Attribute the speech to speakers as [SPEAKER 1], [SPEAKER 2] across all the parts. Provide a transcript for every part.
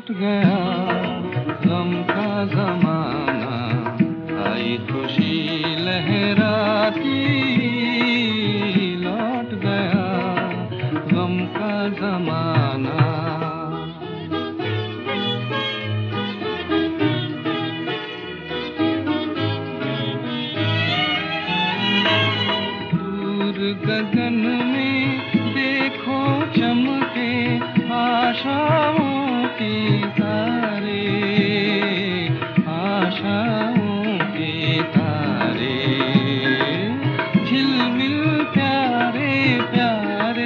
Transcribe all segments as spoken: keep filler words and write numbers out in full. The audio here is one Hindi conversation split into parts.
[SPEAKER 1] लौट गया गम का जमाना, आई खुशी लहराती। लौट गया गम का जमाना। गगन में देखो चमके आशाओं के तारे, आशाओं के तारे, झिलमिल प्यारे प्यारे।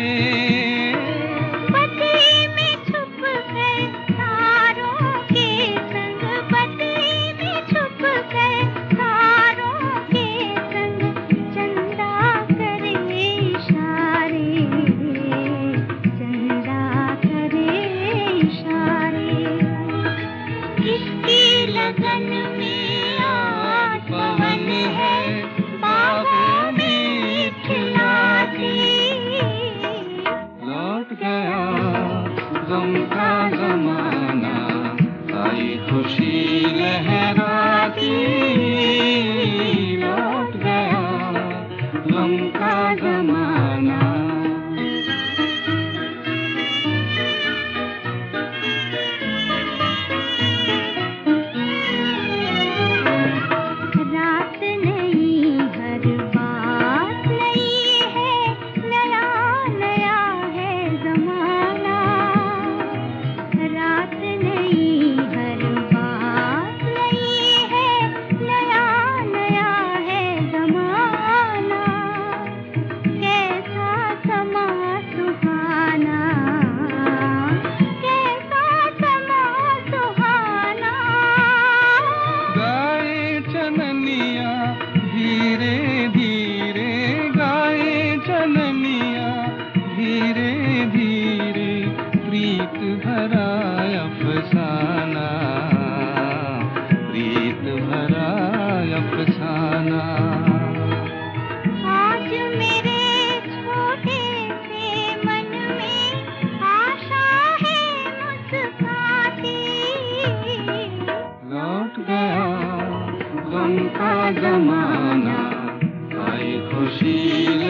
[SPEAKER 2] बत्ती में छुप गए तारों के संग, बत्ती में छुप गए तारों के संग, चंदा करे इशारे, चंदा करे इशारे। किसकी लगन में आज पवन है, बाहों में खिलाती।
[SPEAKER 1] लौट गया गम का जमाना, आई खुशी लहराती। लौट गया गम का जमाना।
[SPEAKER 2] रात नई हर बात नई है, नया नया है जमाना। रात नई हर बात नई है, नया नया है जमाना। कैसा समा सुहाना, कैसा समा सुहाना।
[SPEAKER 1] गाए चननिया धीरे धीरे, गाए चननिया धीरे धीरे, प्रीत भरा अफसाना, प्रीत भरा अफसाना।
[SPEAKER 2] आज मेरे छोटे से मन में आशा है मुस्कुराती।
[SPEAKER 1] लौट गया गम का जमाना, आई खुशी